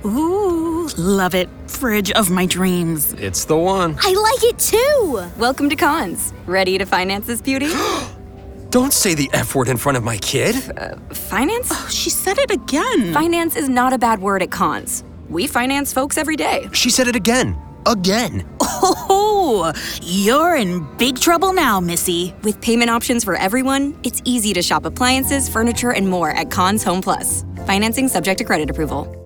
Ooh, love it. Fridge of my dreams. It's the one. I like it too! Welcome to Cons. Ready to finance this beauty? Don't say the F word in front of my kid. Finance? She said it again. Finance is not a bad word at Cons. We finance folks every day. She said it again. Again. Oh, you're in big trouble now, Missy. With payment options for everyone, it's easy to shop appliances, furniture, and more at Cons Home Plus. Financing subject to credit approval.